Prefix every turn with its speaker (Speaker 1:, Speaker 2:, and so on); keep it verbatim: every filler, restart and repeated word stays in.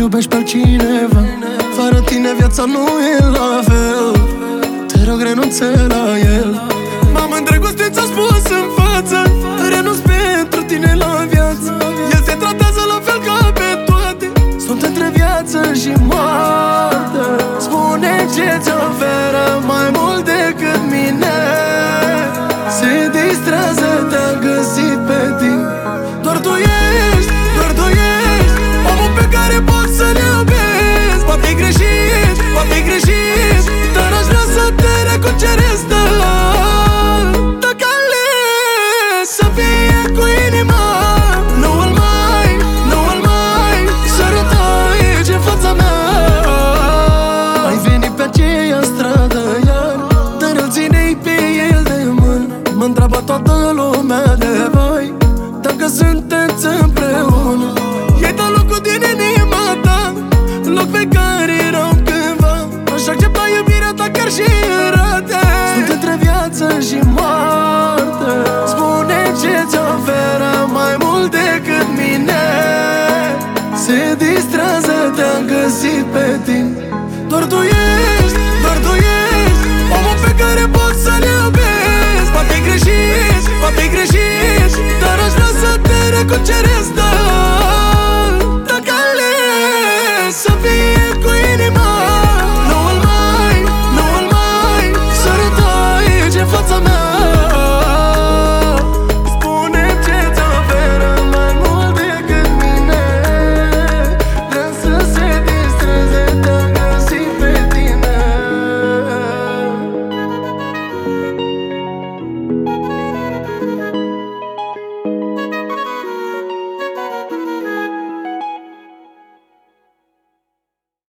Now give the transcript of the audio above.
Speaker 1: iubești pe cineva, fără tine viața nu e la fel. Te rog, renunță la el. M-am îndrăgostit, ți-a spus în față, renunț pentru tine la viață. El te tratează la fel ca pe toate, sunt între viață și moarte. Spune ce ți oferă mai mult decât mine. Se distrează, te-a găsit pe tine. Doar tu ești, doar tu ești omul pe care pot să-l iubesc. Poate-i greșit, poate-i greșit, dar aș vrea să te recuceresc de la. Dacă alegi să fie cu inima, nu îl mai, nu îl mai săruta aici în fața mea. Ai venit pe aceea stradă iar, dar îl ține-i pe el de mână. Mă întreabă toată lumea de voi dacă sunteți împreună. I-ai dat locul din inima ta, loc pe care erau cândva. Aș accepta iubirea ta chiar și în rate. Sunt între viață și moarte. Spune ce ți oferă mai mult decât mine. Se distrează, te-am găsit pe tine. Doar tu ești